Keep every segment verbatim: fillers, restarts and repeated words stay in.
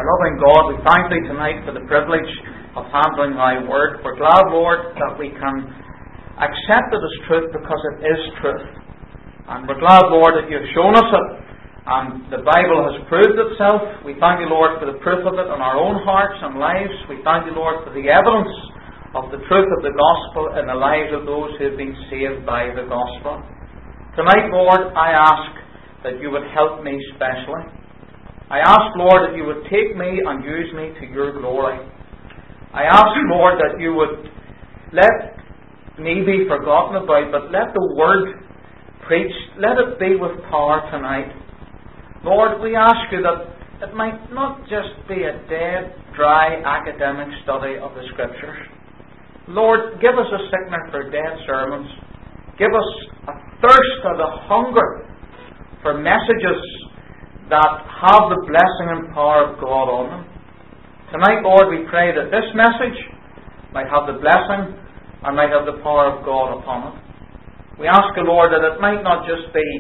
Loving God, we thank Thee tonight for the privilege of handling Thy Word. We're glad, Lord, that we can accept it as truth because it is truth. And we're glad, Lord, that You've shown us it. And the Bible has proved itself. We thank You, Lord, for the proof of it in our own hearts and lives. We thank You, Lord, for the evidence of the truth of the gospel in the lives of those who have been saved by the gospel. Tonight, Lord, I ask that You would help me specially. I ask, Lord, that You would take me and use me to Your glory. I ask, Lord, that You would let me be forgotten about, but let the Word preached, let it be with power tonight. Lord, we ask You that it might not just be a dead, dry academic study of the Scriptures. Lord, give us a sickness for dead sermons. Give us a thirst and a hunger for messages that have the blessing and power of God on them. Tonight, Lord, we pray that this message might have the blessing and might have the power of God upon it. We ask You, Lord, that it might not just be,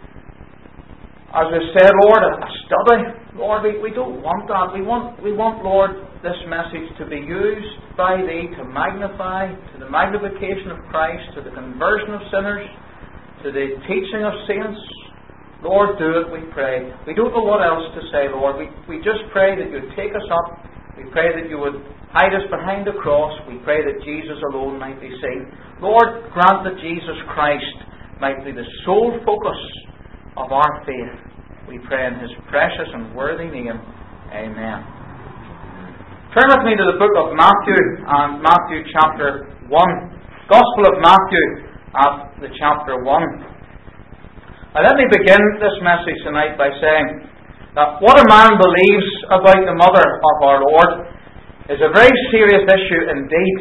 as we said, Lord, a study. Lord, we, we don't want that. We want, we want, Lord, this message to be used by Thee to magnify, to the magnification of Christ, to the conversion of sinners, to the teaching of saints. Lord, do it, we pray. We don't know what else to say, Lord. We, we just pray that You'd take us up. We pray that You would hide us behind the cross. We pray that Jesus alone might be seen. Lord, grant that Jesus Christ might be the sole focus of our faith. We pray in His precious and worthy name. Amen. Turn with me to the book of Matthew, and Matthew chapter one. Gospel of Matthew, at the chapter one. Now let me begin this message tonight by saying that what a man believes about the mother of our Lord is a very serious issue indeed.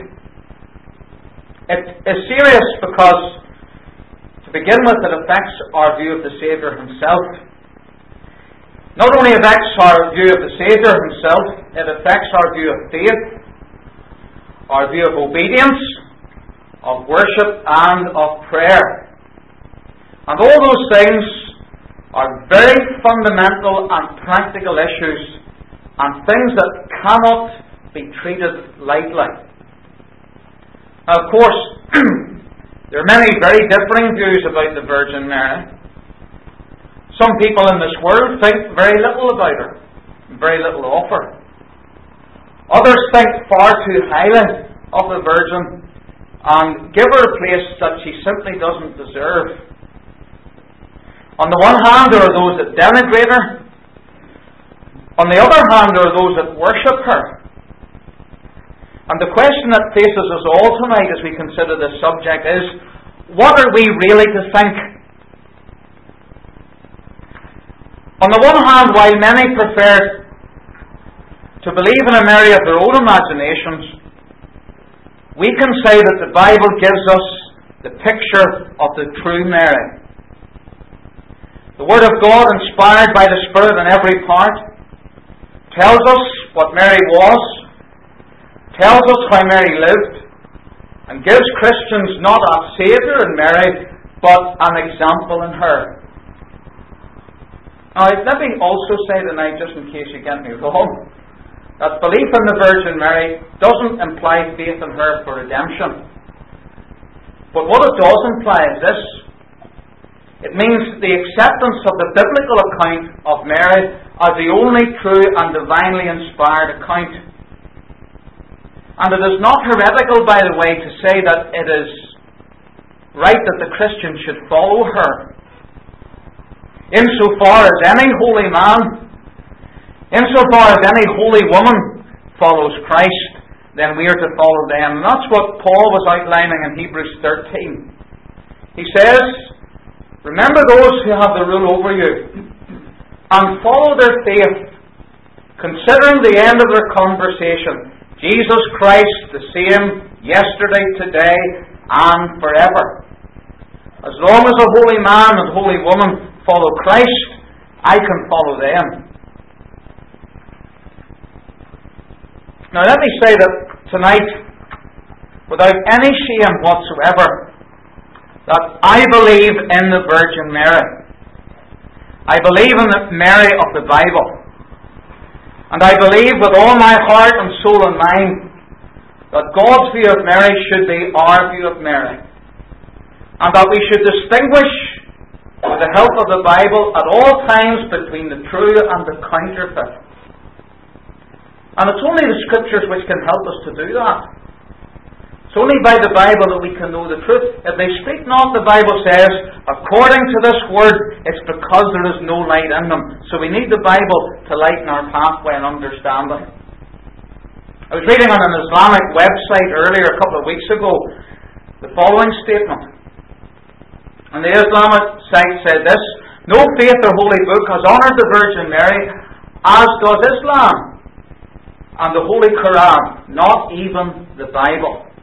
It is serious because, to begin with, it affects our view of the Saviour Himself. Not only affects our view of the Saviour Himself, it affects our view of faith, our view of obedience, of worship, and of prayer. And all those things are very fundamental and practical issues, and things that cannot be treated lightly. Now, of course, there are many very differing views about the Virgin Mary. Some people in this world think very little about her, very little of her. Others think far too highly of the Virgin and give her a place that she simply doesn't deserve. On the one hand, there are those that denigrate her. On the other hand, there are those that worship her. And the question that faces us all tonight as we consider this subject is, what are we really to think? On the one hand, while many prefer to believe in a Mary of their own imaginations, we can say that the Bible gives us the picture of the true Mary. The Word of God, inspired by the Spirit in every part, tells us what Mary was, tells us how Mary lived, and gives Christians not a Saviour in Mary, but an example in her. Now, let me also say tonight, just in case you get me wrong, that belief in the Virgin Mary doesn't imply faith in her for redemption. But what it does imply is this. It means the acceptance of the biblical account of Mary as the only true and divinely inspired account. And it is not heretical, by the way, to say that it is right that the Christian should follow her. Insofar as any holy man, insofar as any holy woman follows Christ, then we are to follow them. And that's what Paul was outlining in Hebrews thirteen. He says, remember those who have the rule over you, and follow their faith, considering the end of their conversation, Jesus Christ the same yesterday, today, and forever. As long as a holy man and holy woman follow Christ, I can follow them. Now let me say that tonight, without any shame whatsoever, that I believe in the Virgin Mary. I believe in the Mary of the Bible. And I believe with all my heart and soul and mind that God's view of Mary should be our view of Mary. And that we should distinguish, with the help of the Bible, at all times between the true and the counterfeit. And it's only the Scriptures which can help us to do that. It's only by the Bible that we can know the truth. If they speak not, the Bible says, according to this word, it's because there is no light in them. So we need the Bible to lighten our pathway and understanding. I was reading on an Islamic website earlier, a couple of weeks ago, the following statement. And the Islamic site said this: no faith or holy book has honoured the Virgin Mary as does Islam and the Holy Quran, not even the Bible.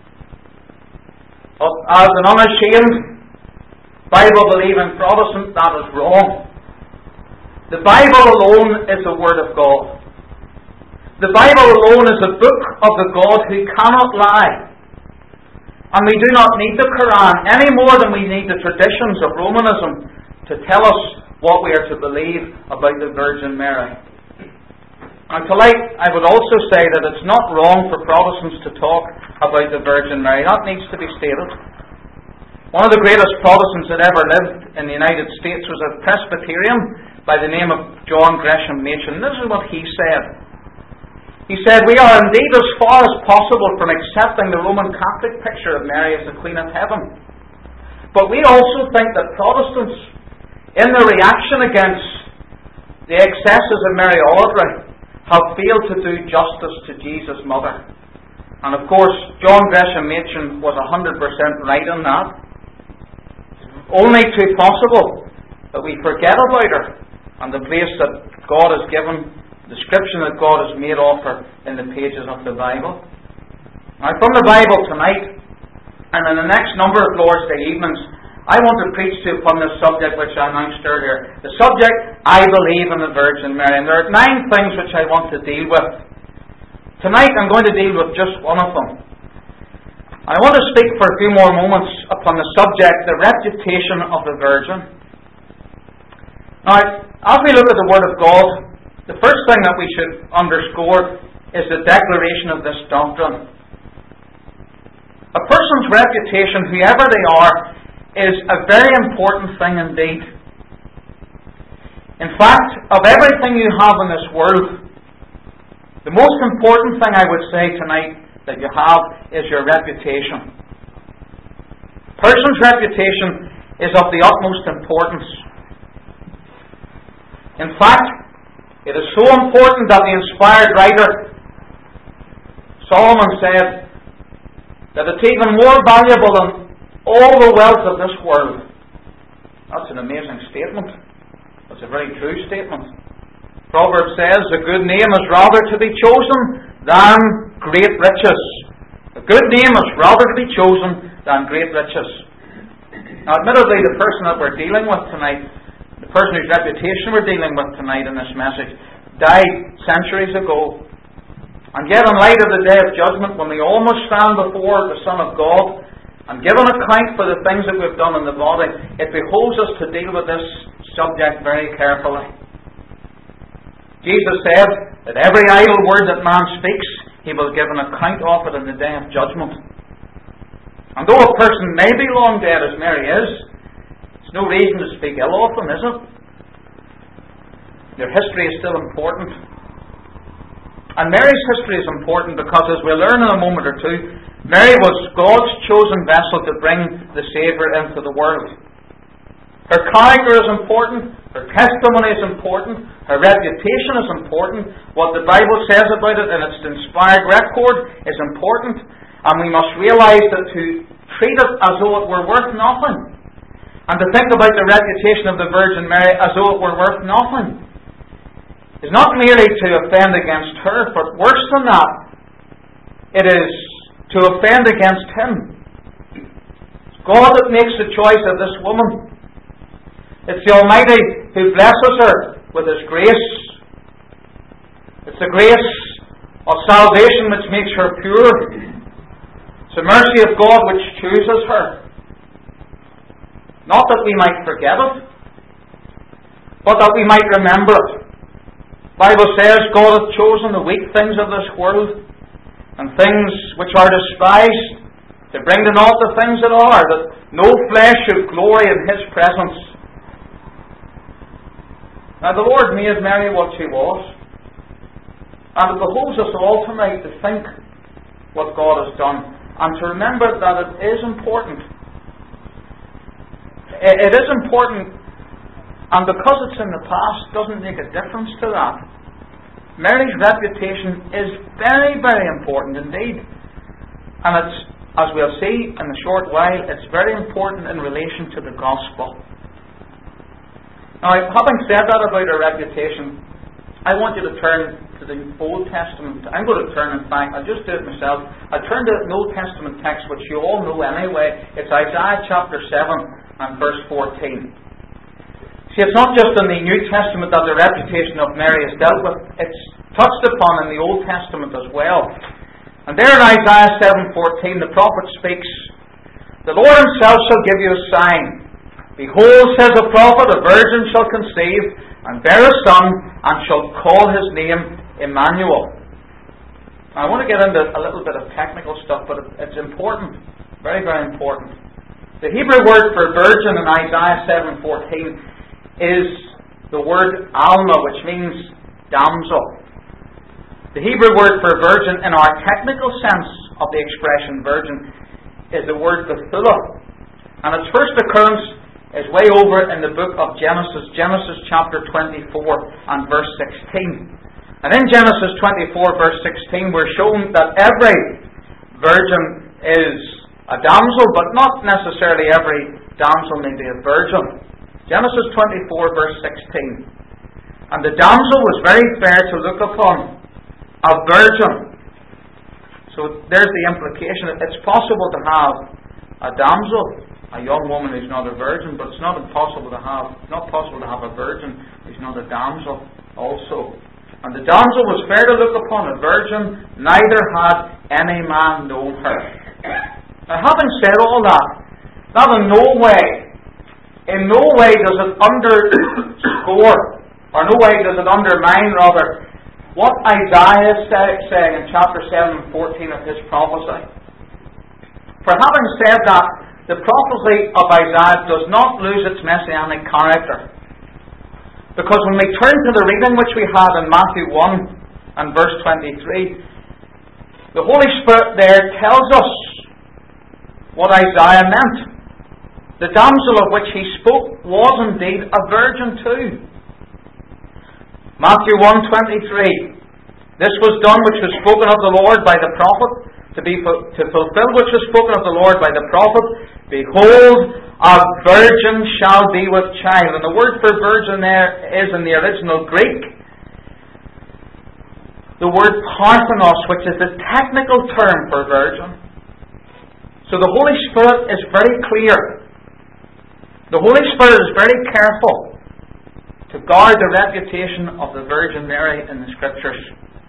As an unashamed Bible-believing Protestant, that is wrong. The Bible alone is the Word of God. The Bible alone is a book of the God who cannot lie. And we do not need the Quran any more than we need the traditions of Romanism to tell us what we are to believe about the Virgin Mary. And tonight, I would also say that it's not wrong for Protestants to talk about the Virgin Mary. That needs to be stated. One of the greatest Protestants that ever lived in the United States was a Presbyterian by the name of John Gresham Machen. This is what he said. He said, we are indeed as far as possible from accepting the Roman Catholic picture of Mary as the Queen of Heaven. But we also think that Protestants, in their reaction against the excesses of Mary Audrey, have failed to do justice to Jesus' mother. And of course, John Gresham Machen was one hundred percent right on that. Only too possible that we forget about her and the place that God has given, the description that God has made of her in the pages of the Bible. Now, from the Bible tonight, and in the next number of Lord's Day evenings, I want to preach to you upon this subject which I announced earlier. The subject, I believe in the Virgin Mary. And there are nine things which I want to deal with. Tonight I'm going to deal with just one of them. I want to speak for a few more moments upon the subject, the reputation of the Virgin. Now, as we look at the Word of God, the first thing that we should underscore is the declaration of this doctrine. A person's reputation, whoever they are, is a very important thing indeed. In fact, of everything you have in this world, the most important thing I would say tonight that you have is your reputation. A person's reputation is of the utmost importance. In fact, it is so important that the inspired writer Solomon said that it's even more valuable than all the wealth of this world. That's an amazing statement. That's a very true statement. Proverbs says, a good name is rather to be chosen than great riches. A good name is rather to be chosen than great riches. Now, admittedly, the person that we're dealing with tonight, the person whose reputation we're dealing with tonight in this message, died centuries ago. And yet, in light of the day of judgment, when we all must stand before the Son of God and give an account for the things that we've done in the body, it behoves us to deal with this subject very carefully. Jesus said that every idle word that man speaks, he will give an account of it in the day of judgment. And though a person may be long dead, as Mary is, it's no reason to speak ill of them, is it? Their history is still important. And Mary's history is important because, as we'll learn in a moment or two, Mary was God's chosen vessel to bring the Saviour into the world. Her character is important, her testimony is important, her reputation is important, what the Bible says about it in its inspired record is important, and we must realise that to treat it as though it were worth nothing, and to think about the reputation of the Virgin Mary as though it were worth nothing, is not merely to offend against her, but worse than that, it is to offend against Him. It's God that makes the choice of this woman. It's the Almighty who blesses her with His grace. It's the grace of salvation which makes her pure. It's the mercy of God which chooses her. Not that we might forget it, but that we might remember it. The Bible says God hath chosen the weak things of this world and things which are despised to bring to naught the things that are, that no flesh should glory in His presence. Now the Lord made Mary what she was, and it behoves us all tonight to think what God has done, and to remember that it is important. It is important, and because it's in the past doesn't make a difference to that. Mary's reputation is very, very important indeed. And it's, as we'll see in a short while, it's very important in relation to the gospel. Now, having said that about her reputation, I want you to turn to the Old Testament. I'm going to turn, in fact, I'll just do it myself. I'll turn to an Old Testament text which you all know anyway. It's Isaiah chapter seven and verse fourteen. See, it's not just in the New Testament that the reputation of Mary is dealt with. It's touched upon in the Old Testament as well. And there in Isaiah seven fourteen, the prophet speaks, "The Lord Himself shall give you a sign. Behold, says the prophet, a virgin shall conceive, and bear a son, and shall call his name Emmanuel." Now, I want to get into a little bit of technical stuff, but it's important. Very, very important. The Hebrew word for virgin in Isaiah seven fourteen is the word alma, which means damsel. The Hebrew word for virgin in our technical sense of the expression virgin is the word Bethulah. And its first occurrence is way over in the book of Genesis, Genesis chapter twenty-four and verse sixteen. And in Genesis twenty-four verse sixteen we're shown that every virgin is a damsel, but not necessarily every damsel may be a virgin. Genesis twenty-four verse sixteen. "And the damsel was very fair to look upon, a virgin." So there's the implication. It's possible to have a damsel, a young woman who's not a virgin, but it's not impossible to have, not possible to have a virgin who's not a damsel also. "And the damsel was fair to look upon, a virgin, neither had any man known her." Now, having said all that, that in no way, in no way does it underscore, or no way does it undermine, rather, what Isaiah is saying in chapter seven and fourteen of his prophecy. For having said that, the prophecy of Isaiah does not lose its messianic character. Because when we turn to the reading which we had in Matthew one and verse twenty-three, the Holy Spirit there tells us what Isaiah meant. The damsel of which he spoke was indeed a virgin too. Matthew one twenty-three, "This was done which was spoken of the Lord by the prophet, to be to fulfill which was spoken of the Lord by the prophet, behold, a virgin shall be with child." And the word for virgin there is in the original Greek the word parthenos, which is the technical term for virgin. So the Holy Spirit is very clear. The Holy Spirit is very careful to guard the reputation of the Virgin Mary in the Scriptures.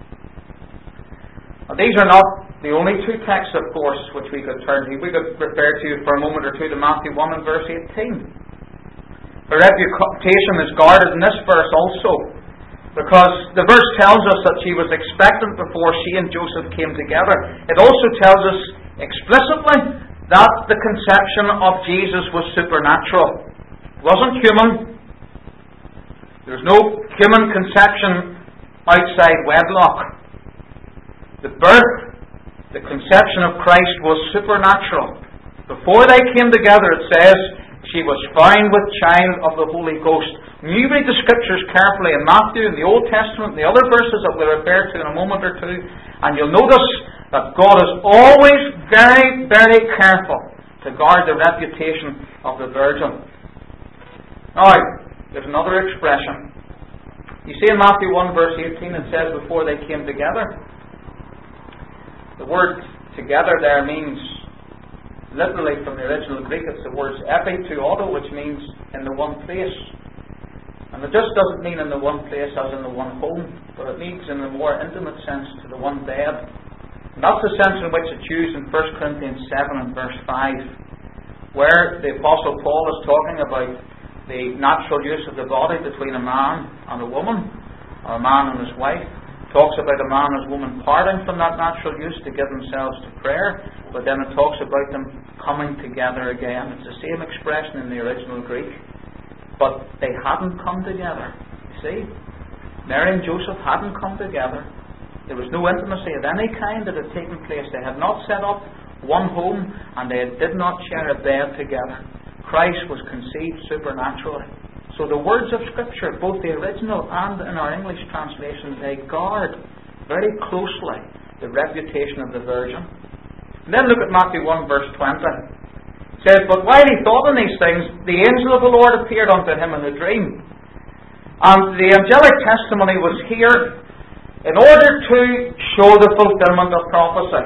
Now, these are not the only two texts, of course, which we could turn to. We could refer to for a moment or two to Matthew one and verse eighteen. Her reputation is guarded in this verse also, because the verse tells us that she was expectant before she and Joseph came together. It also tells us explicitly that the conception of Jesus was supernatural. It wasn't human. There was no human conception outside wedlock. The birth, the conception of Christ was supernatural. Before they came together, it says, she was found with child of the Holy Ghost. When you read the Scriptures carefully in Matthew, in the Old Testament, and the other verses that we'll refer to in a moment or two, and you'll notice that God is always very, very careful to guard the reputation of the Virgin. Now, there's another expression. You see in Matthew one verse eighteen, it says, before they came together. The word together there means, literally from the original Greek, it's the words epi to auto, which means in the one place. And it just doesn't mean in the one place as in the one home, but it means in a more intimate sense to the one bed. And that's the sense in which it's used in First Corinthians seven and verse five, where the Apostle Paul is talking about the natural use of the body between a man and a woman, or a man and his wife. Talks about a man and his woman parting from that natural use to give themselves to prayer, but then it talks about them coming together again. It's the same expression in the original Greek, but they hadn't come together. You see, Mary and Joseph hadn't come together. There was no intimacy of any kind that had taken place. They had not set up one home, and they did not share a bed together. Christ was conceived supernaturally. So the words of Scripture, both the original and in our English translation, they guard very closely the reputation of the Virgin. And then look at Matthew one verse twenty. It says, "But while he thought on these things, the angel of the Lord appeared unto him in a dream." And the angelic testimony was here in order to show the fulfillment of prophecy.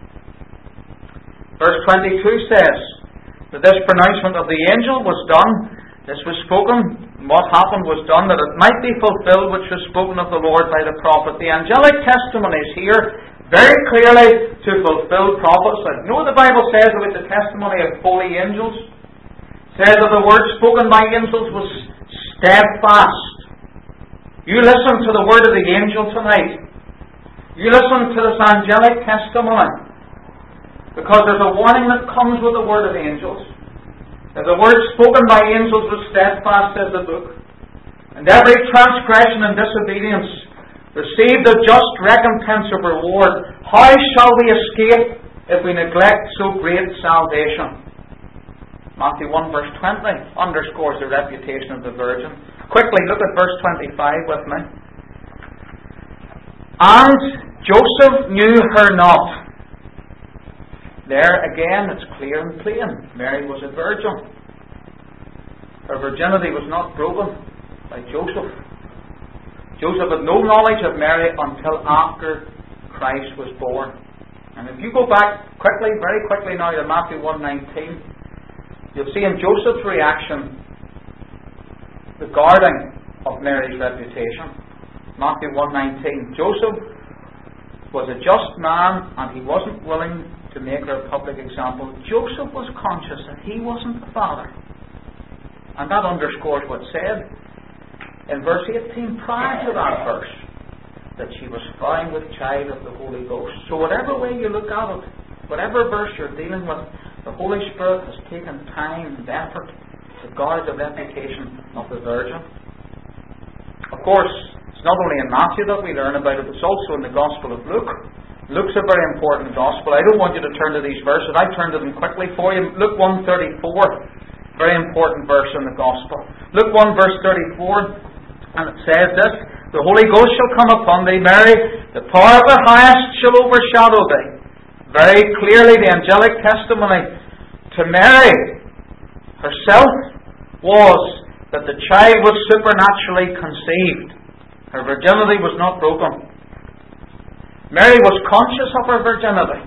Verse twenty-two says that this pronouncement of the angel was done. This was spoken, what happened was done, that it might be fulfilled which was spoken of the Lord by the prophet. The angelic testimony is here very clearly to fulfill prophecy. You know what the Bible says about the testimony of holy angels? It says that the word spoken by angels was steadfast. You listen to the word of the angel tonight. You listen to this angelic testimony, because there's a warning that comes with the word of angels. That the word spoken by angels was steadfast, says the book. And every transgression and disobedience received a just recompense of reward. How shall we escape if we neglect so great salvation? Matthew one verse twenty underscores the reputation of the Virgin. Quickly look at verse twenty-five with me. "And Joseph knew her not." There again, it's clear and plain. Mary was a virgin. Her virginity was not broken by Joseph. Joseph had no knowledge of Mary until after Christ was born. And if you go back quickly, very quickly now to Matthew one nineteen, you'll see in Joseph's reaction the guarding of Mary's reputation. Matthew one nineteen. Joseph was a just man, and he wasn't willing to make her a public example. Joseph was conscious that he wasn't the father. And that underscores what's said in verse eighteen prior to that verse, that she was found with child of the Holy Ghost. So whatever way you look at it, whatever verse you're dealing with, the Holy Spirit has taken time and effort to guard the reputation of the Virgin. Of course, it's not only in Matthew that we learn about it, it's also in the Gospel of Luke. Luke's a very important Gospel. I don't want you to turn to these verses. I turned to them quickly for you. Luke one thirty-four, very important verse in the Gospel. Luke one verse thirty-four, and it says this: "The Holy Ghost shall come upon thee, Mary, the power of the highest shall overshadow thee." Very clearly the angelic testimony to Mary herself was that the child was supernaturally conceived. Her virginity was not broken. Mary was conscious of her virginity.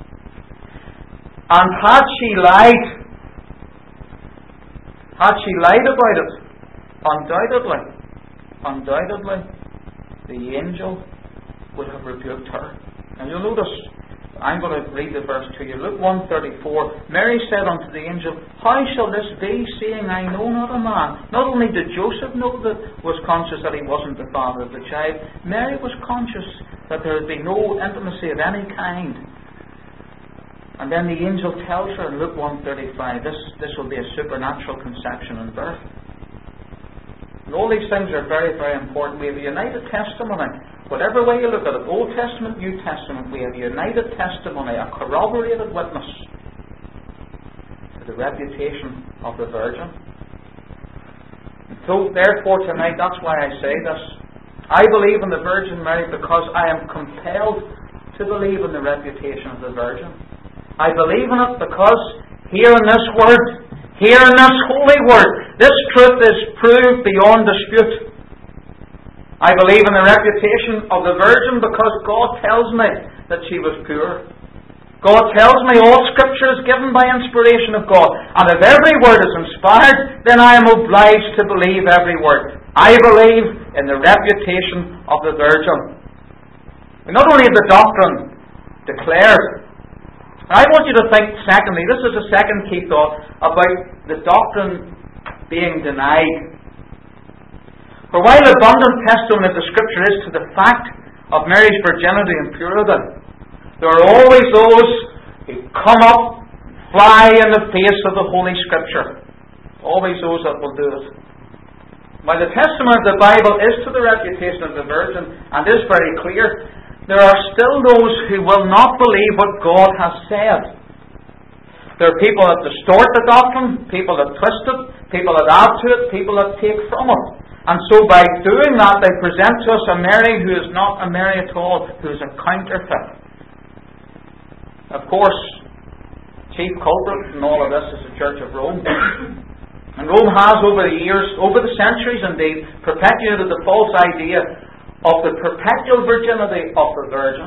And had she lied, had she lied about it, undoubtedly, undoubtedly, the angel would have rebuked her. And you'll notice, I'm going to read the verse to you. Luke one thirty-four, "Mary said unto the angel, How shall this be, seeing I know not a man?" Not only did Joseph know that, was conscious that he wasn't the father of the child, Mary was conscious that there would be no intimacy of any kind. And then the angel tells her in Luke one thirty-five, this, this will be a supernatural conception and birth. And all these things are very, very important. We have a united testimony. Whatever way you look at it, Old Testament, New Testament, we have a united testimony, a corroborated witness to the reputation of the Virgin. And so, therefore, tonight, that's why I say this. I believe in the Virgin Mary because I am compelled to believe in the reputation of the Virgin. I believe in it because here in this Word, here in this Holy Word, this truth is proved beyond dispute. I believe in the reputation of the Virgin because God tells me that she was pure. God tells me all Scripture is given by inspiration of God. And if every word is inspired, then I am obliged to believe every word. I believe in the reputation of the Virgin. And not only the doctrine declared, I want you to think, secondly, this is a second key thought, about the doctrine being denied. For while abundant testimony of the Scripture is to the fact of Mary's virginity and purity, there are always those who come up, fly in the face of the Holy Scripture. Always those that will do it. While the testimony of the Bible is to the reputation of the Virgin, and is very clear, there are still those who will not believe what God has said. There are people that distort the doctrine, people that twist it, people that add to it, people that take from it. And so by doing that, they present to us a Mary who is not a Mary at all, who is a counterfeit. Of course, chief culprit in all of this is the Church of Rome. And Rome has, over the years, over the centuries indeed, perpetuated the false idea of the perpetual virginity of the Virgin.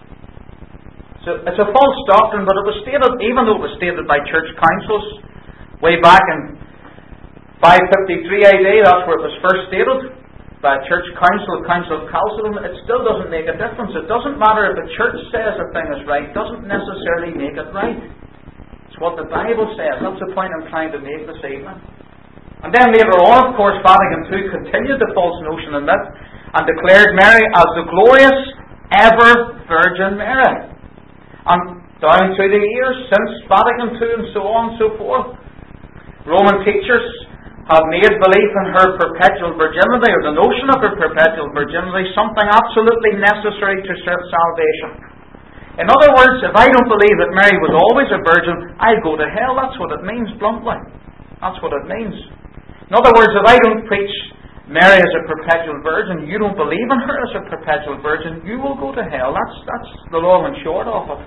So it's a false doctrine, but it was stated, even though it was stated by church councils way back in five fifty-three A D, that's where it was first stated, by a church council, Council of Chalcedon, it still doesn't make a difference. It doesn't matter if the church says a thing is right, it doesn't necessarily make it right. It's what the Bible says. That's the point I'm trying to make this evening. And then later on, of course, Vatican two continued the false notion in that and declared Mary as the glorious, ever Virgin Mary. And down through the years, since Vatican two and so on and so forth, Roman teachers have made belief in her perpetual virginity, or the notion of her perpetual virginity, something absolutely necessary to salvation. In other words, if I don't believe that Mary was always a virgin, I'll go to hell. That's what it means, bluntly. That's what it means. In other words, if I don't preach Mary as a perpetual virgin, you don't believe in her as a perpetual virgin, you will go to hell. That's that's the long and short of it.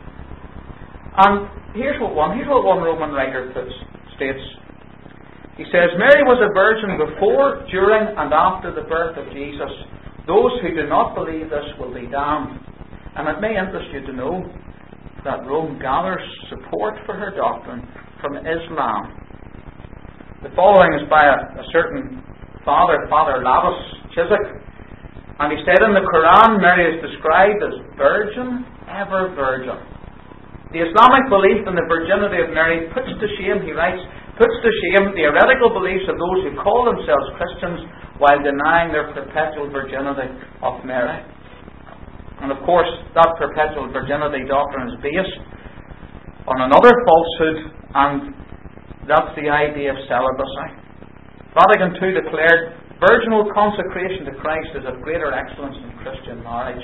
And here's what one here's what one Roman writer puts, states. He says, Mary was a virgin before, during, and after the birth of Jesus. Those who do not believe this will be damned. And it may interest you to know that Rome gathers support for her doctrine from Islam. The following is by a, a certain father, Father Lavis Chiswick. And he said in the Quran, Mary is described as virgin, ever virgin. The Islamic belief in the virginity of Mary puts to shame, he writes, puts to shame the heretical beliefs of those who call themselves Christians while denying their perpetual virginity of Mary. And of course, that perpetual virginity doctrine is based on another falsehood, and that's the idea of celibacy. Vatican two declared virginal consecration to Christ is of greater excellence than Christian marriage.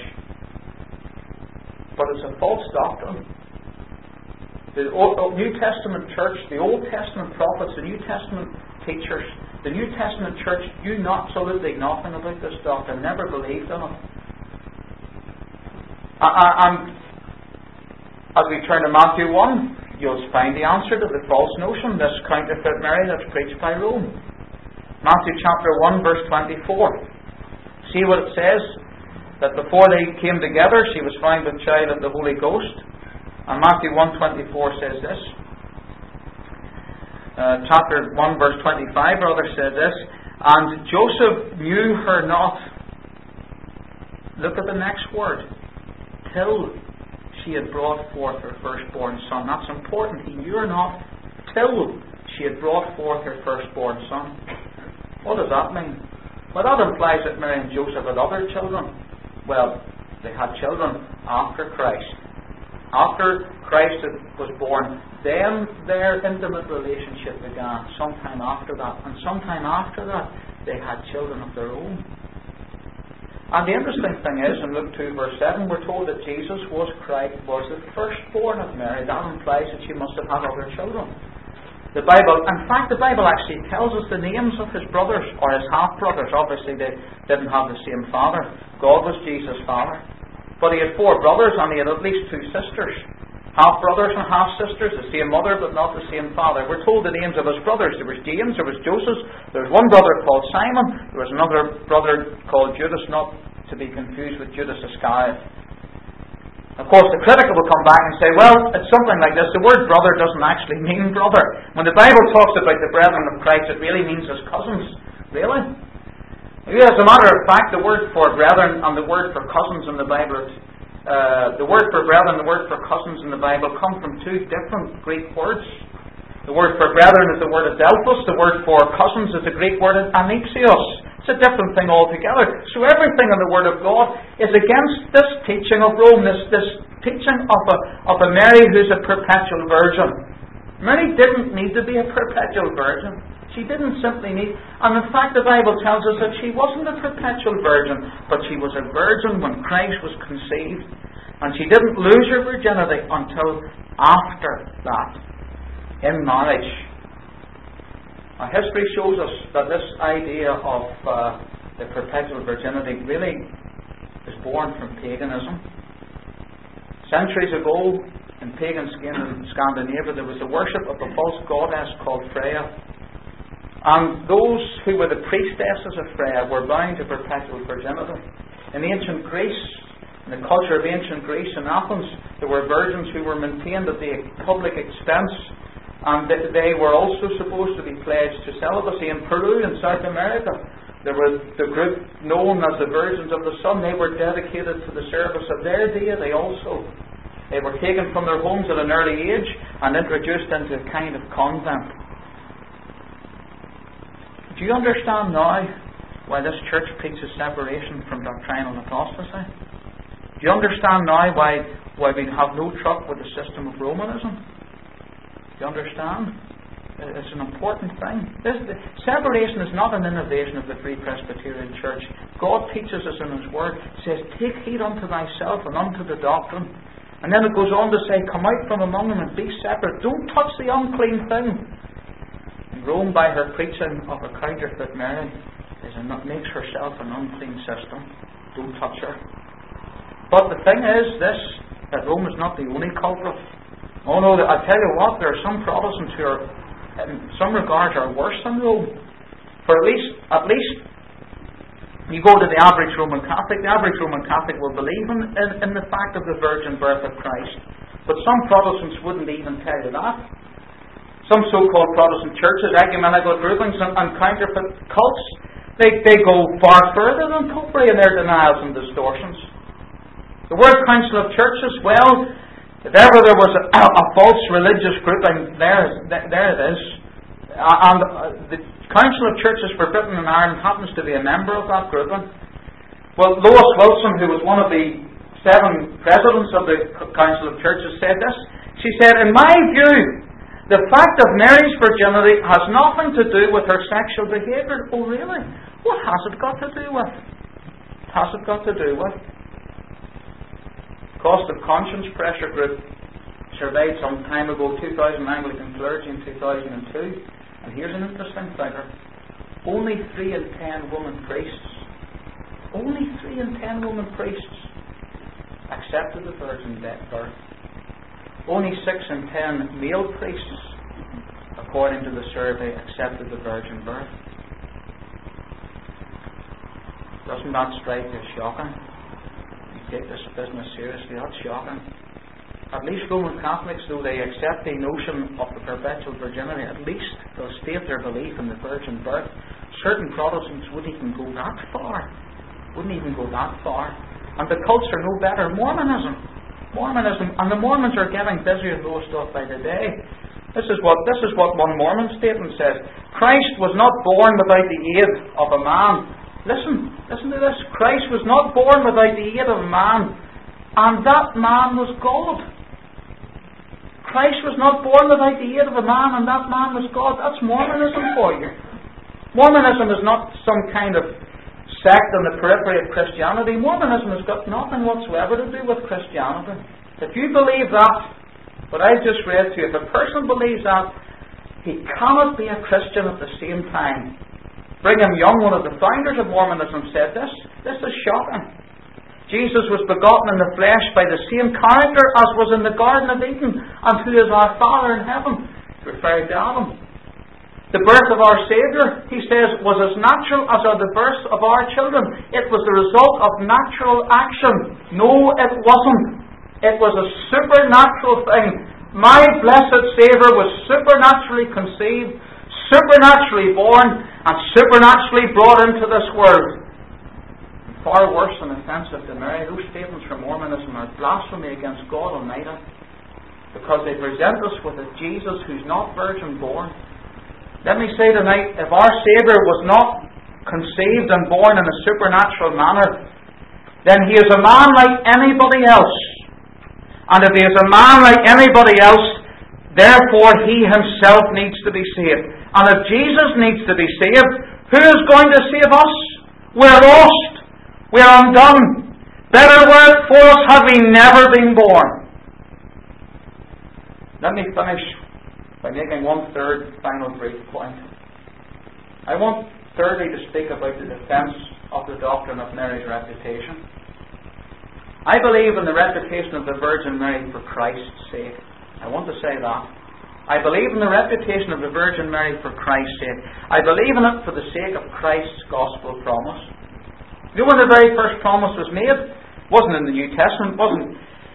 But it's a false doctrine. The Old, New Testament church, the Old Testament prophets, the New Testament teachers, the New Testament church knew absolutely nothing about this doctrine, never believed in it. And as we turn to Matthew one, you'll find the answer to the false notion, this counterfeit Mary that's preached by Rome. Matthew chapter one, verse twenty-four. See what it says? That before they came together, she was found with child of the Holy Ghost. And Matthew one twenty-four says this. Uh, chapter one verse twenty-five rather says this. And Joseph knew her not. Look at the next word. Till she had brought forth her firstborn son. That's important. He knew her not till she had brought forth her firstborn son. What does that mean? Well, that implies that Mary and Joseph had other children. Well, they had children after Christ. After Christ was born, then their intimate relationship began. Sometime after that. And sometime after that, they had children of their own. And the interesting thing is, in Luke two verse seven, we're told that Jesus was Christ, was the firstborn of Mary. That implies that she must have had other children. The Bible, in fact, the Bible actually tells us the names of his brothers, or his half-brothers. Obviously, they didn't have the same father. God was Jesus' father. But he had four brothers, and he had at least two sisters. Half-brothers and half-sisters, the same mother, but not the same father. We're told the names of his brothers. There was James, there was Joseph, there was one brother called Simon, there was another brother called Judas, not to be confused with Judas Iscariot. Of course, the critic will come back and say, well, it's something like this. The word brother doesn't actually mean brother. When the Bible talks about the brethren of Christ, it really means his cousins. Really? As a matter of fact, the word for brethren and the word for cousins in the Bible, uh, the word for brethren and the word for cousins in the Bible come from two different Greek words. The word for brethren is the word adelphos. The word for cousins is the Greek word anixios. It's a different thing altogether. So everything in the Word of God is against this teaching of Rome, this, this teaching of a, of a Mary who's a perpetual virgin. Mary didn't need to be a perpetual virgin. She didn't simply need... And in fact, the Bible tells us that she wasn't a perpetual virgin, but she was a virgin when Christ was conceived. And she didn't lose her virginity until after that, in marriage. Now, history shows us that this idea of uh, the perpetual virginity really is born from paganism. Centuries ago, in pagan Scandinavia, there was the worship of a false goddess called Freya. And those who were the priestesses of Freya were bound to perpetual virginity. In ancient Greece, in the culture of ancient Greece and Athens, there were virgins who were maintained at the public expense, and they were also supposed to be pledged to celibacy. In Peru and South America, there was the group known as the Virgins of the Sun. They were dedicated to the service of their deity also. They were taken from their homes at an early age and introduced into a kind of convent. Do you understand now why this church preaches separation from doctrinal apostasy? Do you understand now why, why we have no truck with the system of Romanism? Do you understand? It's an important thing. This, the, separation is not an innovation of the Free Presbyterian Church. God teaches us in His Word. He says, take heed unto thyself and unto the doctrine. And then it goes on to say, come out from among them and be separate. Don't touch the unclean thing. And Rome, by her preaching of a counterfeit Mary, is a, makes herself an unclean system. Don't touch her. But the thing is this, that Rome is not the only culprit. Oh no, I tell you what, there are some Protestants who are, in some regards, are worse than Rome. For at least, at least, you go to the average Roman Catholic, the average Roman Catholic will believe in, in, in the fact of the virgin birth of Christ. But some Protestants wouldn't even tell you that. Some so-called Protestant churches, ecumenical groupings and, and counterfeit cults, they, they go far further than Popery in their denials and distortions. The World Council of Churches, well, if ever there was a, a false religious group, and there, there it is. Uh, and uh, the Council of Churches for Britain and Ireland happens to be a member of that group. Well, Lois Wilson, who was one of the seven presidents of the Council of Churches, said this. She said, in my view, the fact of Mary's virginity has nothing to do with her sexual behaviour. Oh, really? What has it got to do with? What has it got to do with? Cost of Conscience Pressure Group surveyed some time ago two thousand Anglican clergy in two thousand two, and here's an interesting figure. Only three in ten women priests, only three in ten women priests accepted the virgin birth. Only six in ten male priests, according to the survey, accepted the virgin birth. Doesn't that strike you as shocking? Take this business seriously, that's shocking. At least Roman Catholics, though they accept the notion of the perpetual virginity, at least they'll state their belief in the virgin birth. Certain Protestants wouldn't even go that far. Wouldn't even go that far. And the cults are no better. Mormonism. Mormonism. And the Mormons are getting busier and more stuff by the day. This is what this is what one Mormon statement says. Christ was not born without the aid of a man. Listen, listen to this. Christ was not born without the aid of man, and that man was God. Christ was not born without the aid of a man, and that man was God. That's Mormonism for you. Mormonism is not some kind of sect on the periphery of Christianity. Mormonism has got nothing whatsoever to do with Christianity. If you believe that, what I just read to you, if a person believes that, he cannot be a Christian at the same time. Brigham Young, one of the founders of Mormonism, said this. This is shocking. Jesus was begotten in the flesh by the same character as was in the Garden of Eden, and who is our Father in heaven, referring to Adam. The birth of our Saviour, he says, was as natural as are the births of our children. It was the result of natural action. No, it wasn't. It was a supernatural thing. My blessed Saviour was supernaturally conceived, supernaturally born, and supernaturally brought into this world. Far worse and offensive to Mary, those statements from Mormonism are blasphemy against God Almighty, because they present us with a Jesus who's not virgin born. Let me say tonight, if our Saviour was not conceived and born in a supernatural manner, then he is a man like anybody else. And if he is a man like anybody else, therefore he himself needs to be saved. And if Jesus needs to be saved, who is going to save us? We're lost. We're undone. Better were it for us had we never been born. Let me finish by making one third final brief point. I want thirdly to speak about the defence of the doctrine of Mary's reputation. I believe in the reputation of the Virgin Mary for Christ's sake. I want to say that. I believe in the reputation of the Virgin Mary for Christ's sake. I believe in it for the sake of Christ's gospel promise. You know when the very first promise was made? It wasn't in the New Testament, it wasn't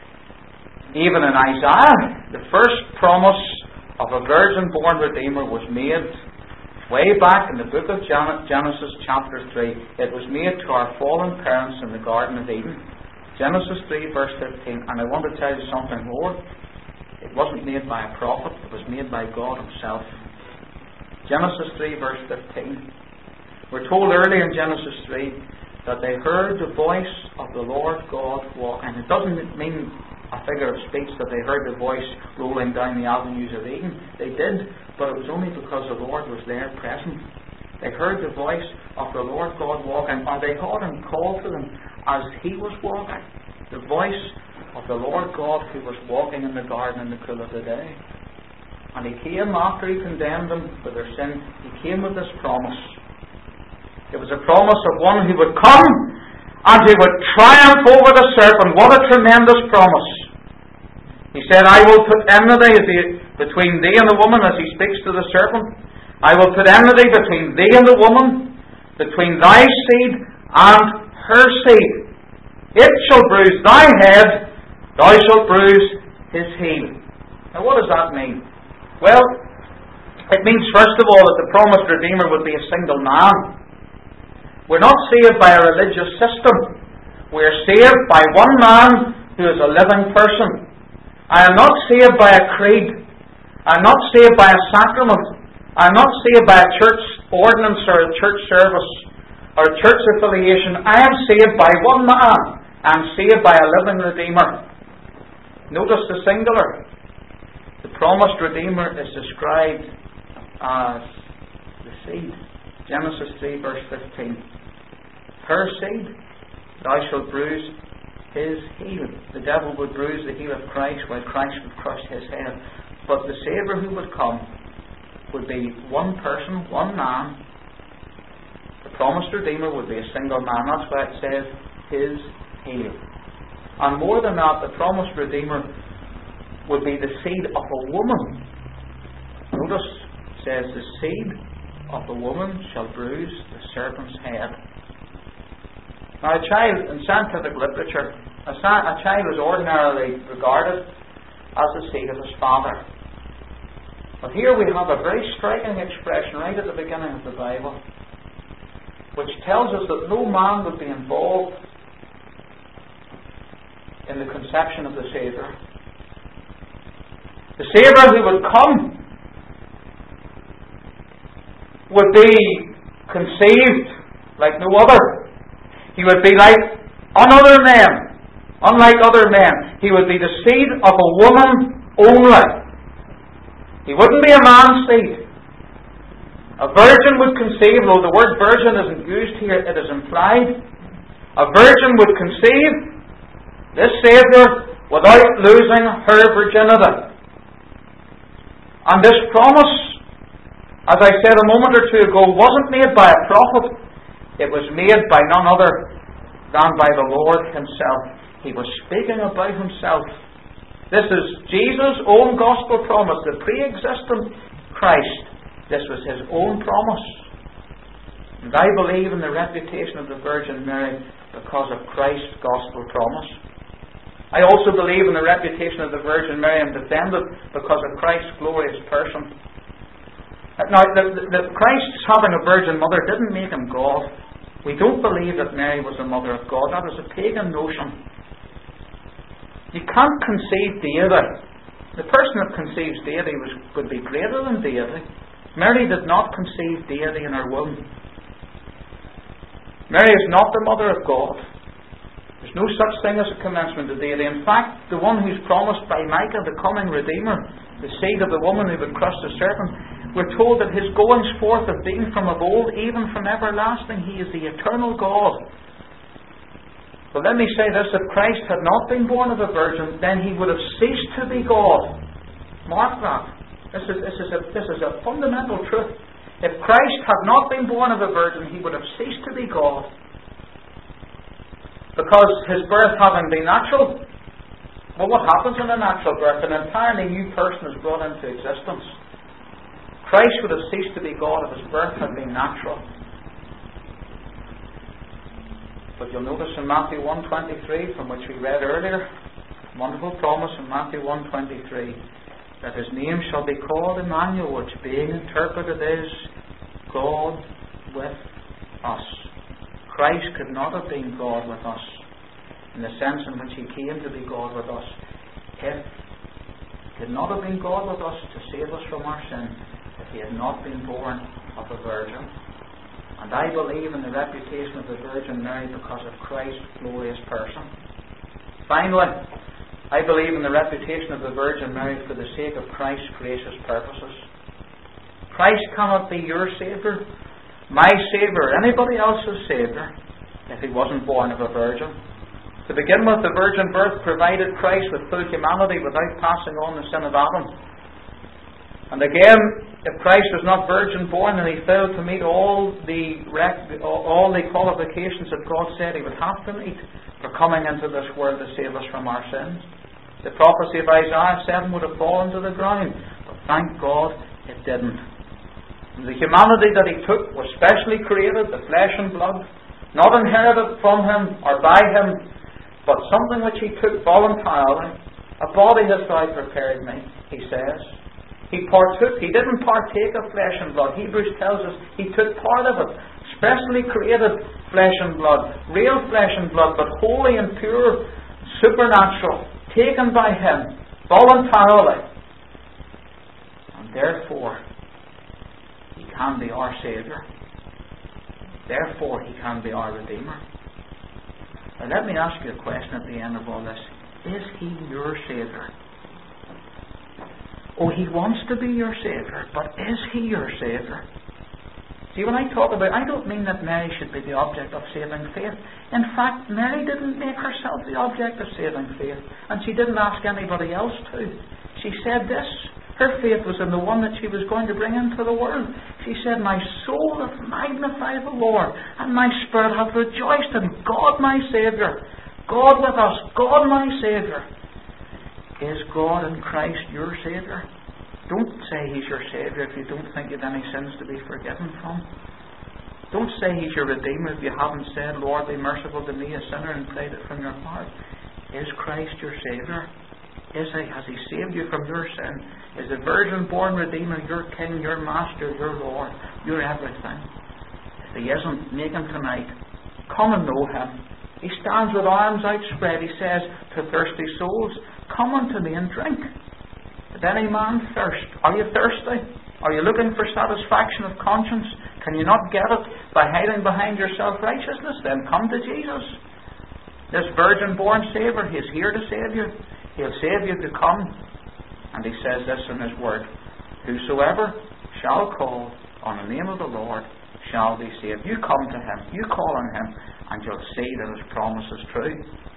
even in Isaiah. The first promise of a virgin-born Redeemer was made way back in the book of Genesis chapter three. It was made to our fallen parents in the Garden of Eden. Genesis three verse fifteen. And I want to tell you something more. It wasn't made by a prophet, it was made by God Himself. Genesis three verse fifteen. We're told earlier in Genesis three that they heard the voice of the Lord God walk. And it doesn't mean a figure of speech that they heard the voice rolling down the avenues of Eden. They did, but it was only because the Lord was there present. They heard the voice of the Lord God walking, and they heard Him call to them as He was walking. The voice of the Lord God who was walking in the garden in the cool of the day. And He came after He condemned them for their sin. He came with this promise. It was a promise of one who would come and who would triumph over the serpent. What a tremendous promise. He said, I will put enmity between thee and the woman, as He speaks to the serpent. I will put enmity between thee and the woman, between thy seed and her seed. It shall bruise thy head, thou shalt bruise his heel. Now what does that mean? Well, it means first of all that the promised Redeemer would be a single man. We're not saved by a religious system. We're saved by one man who is a living person. I am not saved by a creed. I am not saved by a sacrament. I am not saved by a church ordinance or a church service or a church affiliation. I am saved by one man. I am saved by a living Redeemer. Notice the singular. The promised Redeemer is described as the seed. Genesis three verse fifteen. Her seed, thou shalt bruise his heel. The devil would bruise the heel of Christ while Christ would crush his head. But the Saviour who would come would be one person, one man. The promised Redeemer would be a single man. That's why it says his heel. And more than that, the promised Redeemer would be the seed of a woman. Notice it says the seed of the woman shall bruise the serpent's head. Now a child, in scientific literature, a, a child is ordinarily regarded as the seed of his father. But here we have a very striking expression right at the beginning of the Bible, which tells us that no man would be involved in the conception of the Saviour. The Saviour who would come would be conceived like no other. He would be like another men, unlike other men. He would be the seed of a woman only. He wouldn't be a man's seed. A virgin would conceive, though the word virgin isn't used here, it is implied. A virgin would conceive this Saviour without losing her virginity. And this promise, as I said a moment or two ago, wasn't made by a prophet. It was made by none other than by the Lord Himself. He was speaking about Himself. This is Jesus' own gospel promise, the pre-existent Christ. This was His own promise. And I believe in the reputation of the Virgin Mary because of Christ's gospel promise. I also believe in the reputation of the Virgin Mary and defend it because of Christ's glorious person. Now, the, the, the Christ's having a virgin mother didn't make Him God. We don't believe that Mary was the mother of God. That is a pagan notion. You can't conceive deity. The person that conceives deity was, would be greater than deity. Mary did not conceive deity in her womb. Mary is not the mother of God. There's no such thing as a commencement of deity. In fact, the one who's promised by Micah, the coming Redeemer, the seed of the woman who would crush the serpent, we're told that his goings forth have been from of old, even from everlasting. He is the eternal God. But let me say this, if Christ had not been born of a virgin, then he would have ceased to be God. Mark that. This is, this is, a, this is a fundamental truth. If Christ had not been born of a virgin, he would have ceased to be God. Because his birth having been natural, well, what happens in a natural birth? An entirely new person is brought into existence. Christ would have ceased to be God if his birth had been natural. But you'll notice in Matthew one twenty-three, from which we read earlier, wonderful promise in Matthew one twenty-three, that his name shall be called Emmanuel, which being interpreted is God with us. Christ could not have been God with us in the sense in which he came to be God with us if he could not have been God with us to save us from our sin if he had not been born of a virgin. And I believe in the reputation of the Virgin Mary because of Christ's glorious person. Finally, I believe in the reputation of the Virgin Mary for the sake of Christ's gracious purposes. Christ cannot be your Saviour, my Saviour, anybody else's Saviour, if he wasn't born of a virgin. To begin with, the virgin birth provided Christ with full humanity without passing on the sin of Adam. And again, if Christ was not virgin born and he failed to meet all the all the qualifications that God said he would have to meet for coming into this world to save us from our sins, the prophecy of Isaiah seven would have fallen to the ground. But thank God it didn't. And the humanity that he took was specially created, the flesh and blood, not inherited from him or by him, but something which he took voluntarily. A body hast thou prepared me, he says. He partook, he didn't partake of flesh and blood. Hebrews tells us he took part of it. Specially created flesh and blood, real flesh and blood, but holy and pure, supernatural, taken by him voluntarily. And therefore, he can be our Saviour. Therefore, he can be our Redeemer. Now let me ask you a question at the end of all this. Is he your Saviour? Oh, he wants to be your Saviour, but is he your Saviour? See, when I talk about, I don't mean that Mary should be the object of saving faith. In fact, Mary didn't make herself the object of saving faith, and she didn't ask anybody else to. She said this. Her faith was in the one that she was going to bring into the world. She said, my soul hath magnified the Lord, and my spirit hath rejoiced in God my Saviour. God with us, God my Saviour. Is God in Christ your Saviour? Don't say he's your Saviour if you don't think you have any sins to be forgiven from. Don't say he's your Redeemer if you haven't said, Lord, be merciful to me, a sinner, and prayed it from your heart. Is Christ your Saviour? Is he? Has he saved you from your sin? Is the virgin-born Redeemer your King, your Master, your Lord, your everything? If he isn't, make him tonight. Come and know him. He stands with arms outspread. He says to thirsty souls, come unto me and drink. If any man thirst, are you thirsty? Are you looking for satisfaction of conscience? Can you not get it by hiding behind your self-righteousness? Then come to Jesus. This virgin-born Saviour, he is here to save you. He'll save you to come. And he says this in his word, whosoever shall call on the name of the Lord shall be saved. You come to him, you call on him, and you'll see that his promise is true.